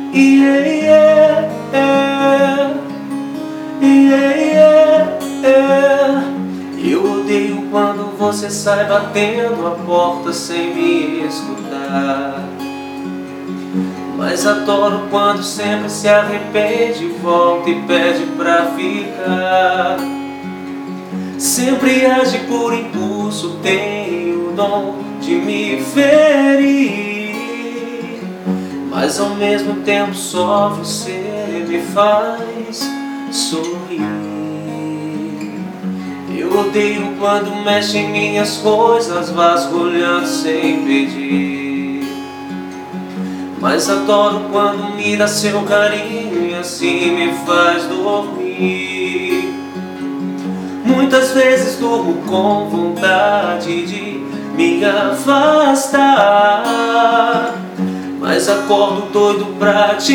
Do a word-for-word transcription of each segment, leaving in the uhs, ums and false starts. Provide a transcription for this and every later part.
Yeah, yeah, yeah. Yeah, yeah, yeah. Eu odeio quando você sai batendo a porta sem me escutar, mas adoro quando sempre se arrepende, volta e pede pra ficar. Sempre age por impulso, tem o dom de me ferir, mas ao mesmo tempo só você me faz sorrir. Eu odeio quando mexe em minhas coisas, vasculhando sem pedir, mas adoro quando me dá seu carinho e assim me faz dormir. Muitas vezes durmo com vontade de me afastar, mas acordo doido pra te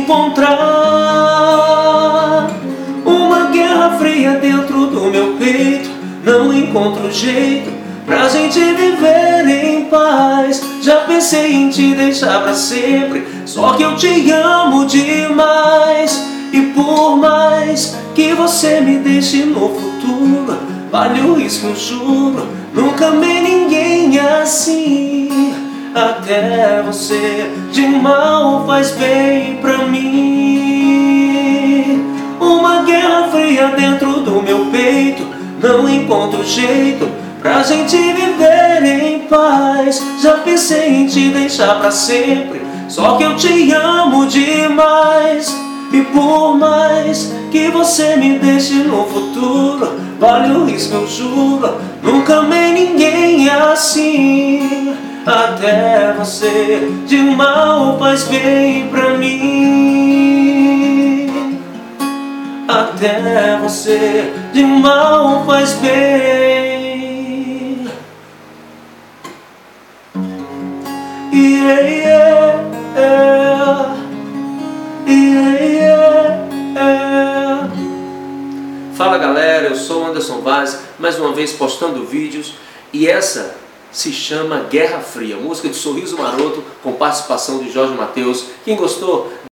encontrar. Uma guerra fria dentro do meu peito, não encontro jeito pra gente viver em paz. Já pensei em te deixar pra sempre, só que eu te amo demais. E por mais que você me deixe no futuro, vale o risco, eu juro, nunca amei ninguém assim. Até você de mal faz bem pra mim. Uma guerra fria dentro do meu peito, não encontro jeito pra gente viver em paz. Já pensei em te deixar pra sempre, só que eu te amo demais. E por mais que você me deixe no futuro, vale o risco, eu juro, nunca amei ninguém assim. Até você de mal faz bem pra mim. Até você de mal faz bem. Yeah, yeah, yeah. Yeah, yeah, yeah. Fala galera, eu sou o Anderson Vaz, mais uma vez postando vídeos, e essa se chama Guerra Fria, música de Sorriso Maroto com participação de Jorge Mateus. Quem gostou?